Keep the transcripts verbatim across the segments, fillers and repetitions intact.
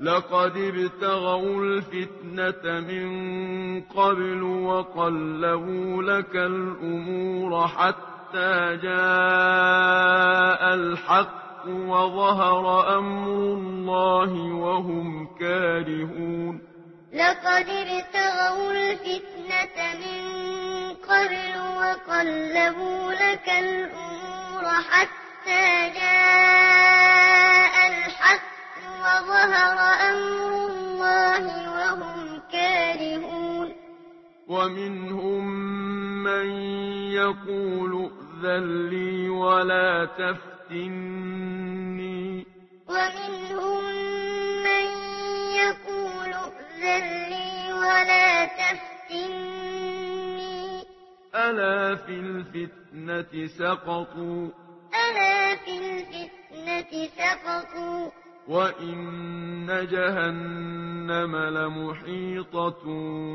لقد ابتغوا الفتنة من قبل وقلبوا لك الأمور حتى جاء الحق وظهر أمر الله وهم كارهون لقد ابتغوا الفتنة من قبل وقلبوا لك الأمور حتى جاء الحق وظهر أمر الله وهم كارهون ومنهم من يقول ائذن لي ولا تفتني ومنهم من يقول ائذن لي ولا تفتني ألا في الفتنة سقطوا ألا في الفتنة سقطوا وإن جهنم لمحيطة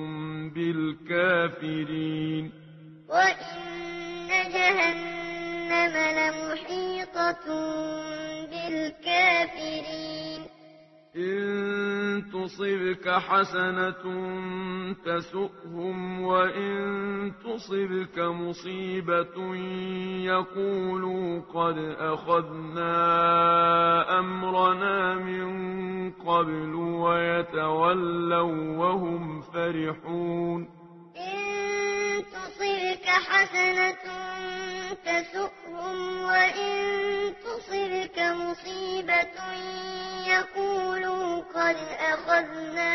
بالكافرين وإن جهنم لمحيطة بالكافرين إن تصبك حسنة تسؤهم وإن تصبك مصيبة يقولوا قد أخذنا أمرنا من قبل ويتولوا وهم فرحون إن تصبك حسنة تسؤهم وإن تصبك مصيبة يقولوا قد أخذنا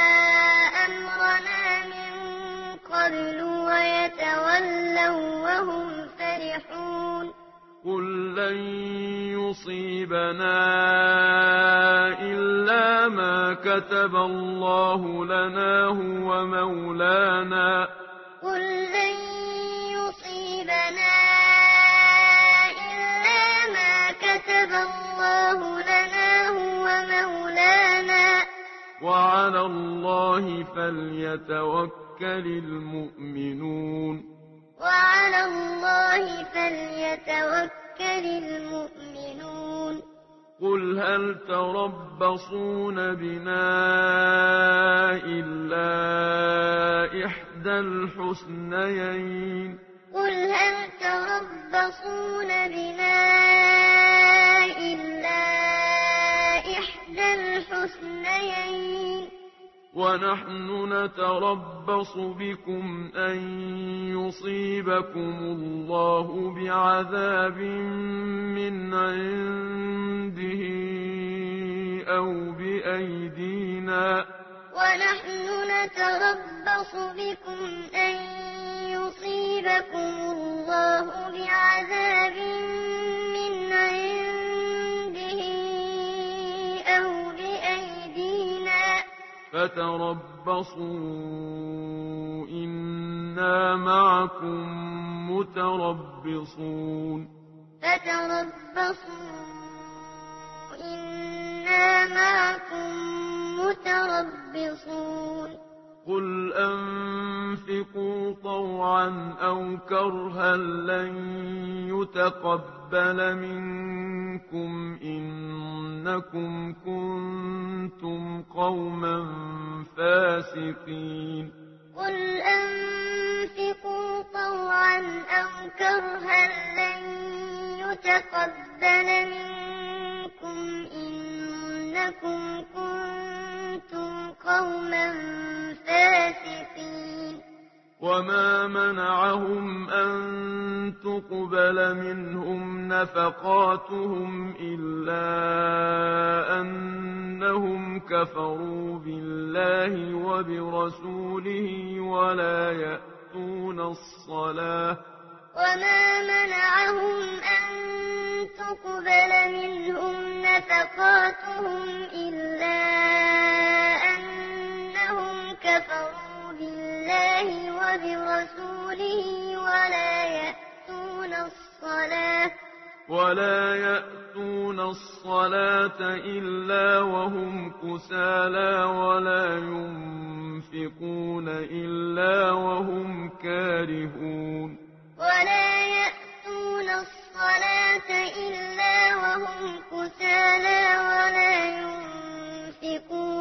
أمرنا من قبل ويتولوا وهم فرحون قل لن يصيبنا إلا ما كتب الله لنا هو مولانا قل لن يصيبنا إلا ما كتب الله لنا هو مولانا وعلى الله فليتوكل المؤمنون وعلى الله فليتوكل المؤمنون قل هل تربصون بنا إلا إحدى الحسنيين قل هل تربصون بنا إلا إحدى الحسنيين ونحن نتربص بكم أن يصيبكم الله بعذاب من عنده أو بأيدينا ونحن نتربص بكم أن يصيبكم الله بعذاب من عنده أو بأيدينا فتربصوا إنا معكم متربصون فتربصوا إنا معكم متربصون قل أنفقوا طوعا أو كرها لن يتقبل منكم إنكم كنتم قوما فاسقين قل أنفقوا طوعا أو كرها لن يتقبل منكم إنكم كنتم قوما فاسقين وما منعهم أن تقبل منهم نفقاتهم إلا أنهم كفروا بالله وبرسوله ولا يأتون الصلاة وما منعهم أن تقبل منهم نفقاتهم إلا أنهم كفروا بالله وبرسوله ولا يأتون الصلاة ولا يأتون الصلاة إلا وهم كسالى ولا ينفقون إلا وهم كارهون ولا يأتون الصلاة إلا وهم كسالى ولا ينفقون ينفقون